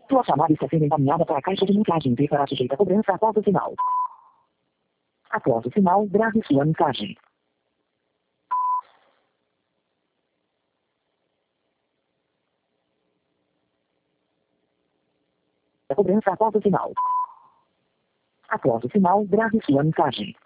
Sua chamada está sendo encaminhada para a caixa de mensagem e será sujeita a cobrança após o sinal. Após o sinal, grave sua mensagem. A cobrança após o sinal. Após o sinal, grave sua mensagem.